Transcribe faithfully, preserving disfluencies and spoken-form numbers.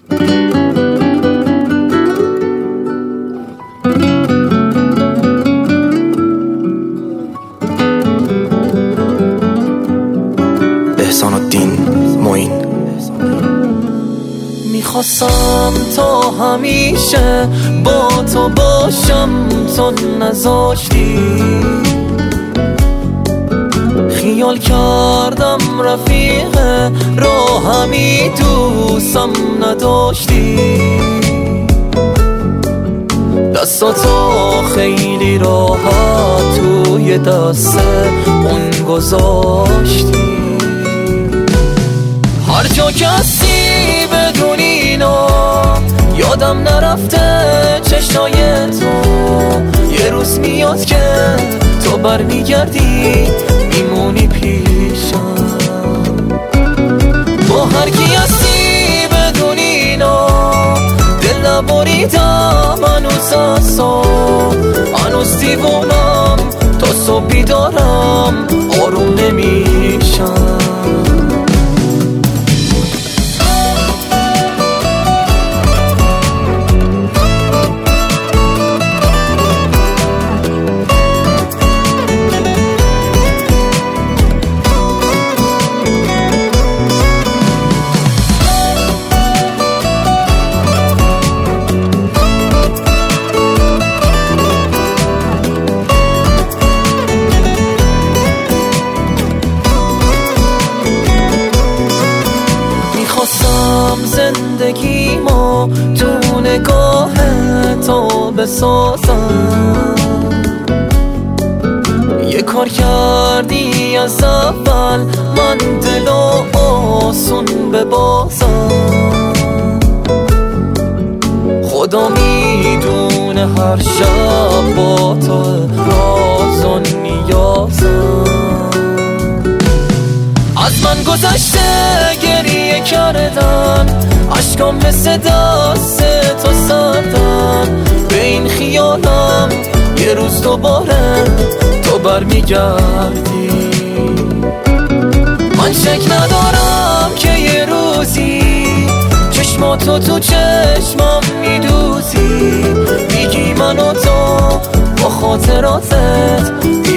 احسان الدین معین. میخواستم تا همیشه با تو باشم، تو نذاشتی. خیال کردم رفیق راهمی، دوستم نداشتی. دستاتو خیلی راحت توی دست اون گذاشتی. هر جا کسی بدون اینا یادم نرفته چشای تو. یه روز میاد که تو برمیگردی میمونی پیشم. با هر کی هستی بدون اینا دل نبریدم هنوز اصلا. هنوز دیوونم تا صبح بیدارم آروم نمیشم. زندگیمو تو نگاه تو بسازم. یه کار کردی از اول من دلو آسون ببازم. خدا میدونه هر شب با تو راز و نیازم. از من گذشته گریه کردن، عشقام مثل دست تو سردن. به این خیالم یه روز دوباره تو برمیگردی. من شک ندارم که یه روزی چشماتو تو چشمم میدوزی. میگی من و تو با خاطراتت